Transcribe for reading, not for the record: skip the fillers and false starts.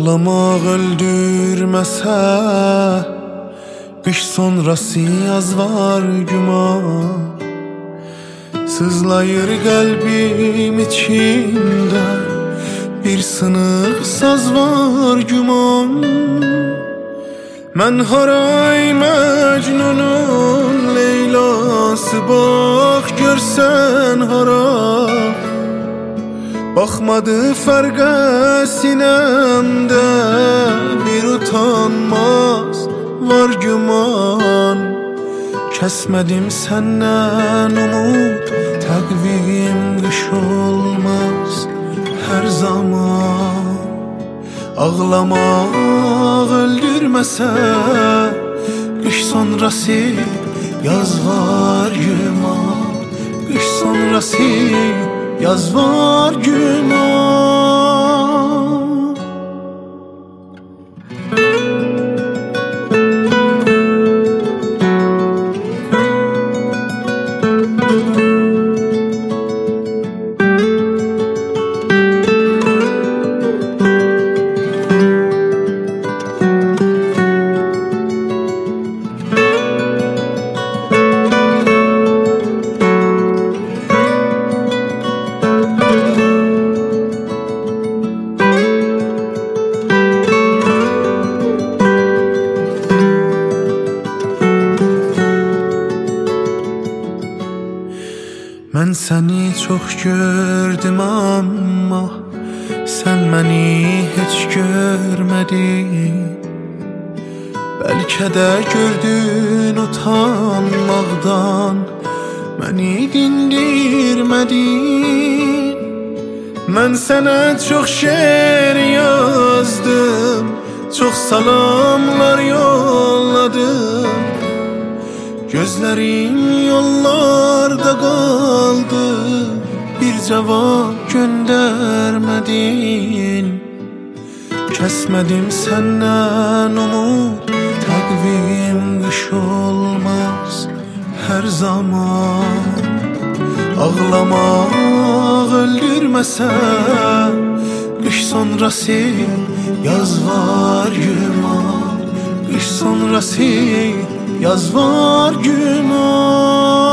Ağlamaq öldürməsə, qış sonrası yaz var güman. Sızlayır qəlbim içində, bir sınıq saz var güman. Mən haray Məcnunun Leylası, bax görsən hara. Baxmadı fərqə sinəmdə, bir utanmaz var güman. Kəsmədim səndən umud, təqvim qış olmaz hər zaman. Ağlamaq öldürməsə, qış sonrası yaz var güman. Qış sonrası yaz var güman. Mən səni çox gördüm amma sən məni heç görmədin. Bəlkə də gördün utanmaqdan, məni dindirmədin. Mən sənə çox şeir yazdım, çox salamlar yolladım. Gözlərim yollarda qaldı, bir cavab göndərmədin. Kəsmədim səndən umud, təqvim qış olmaz hər zaman. Ağlamaq öldürməsə, qış sonrası yaz var güman. Qış sonrası yaz var güman.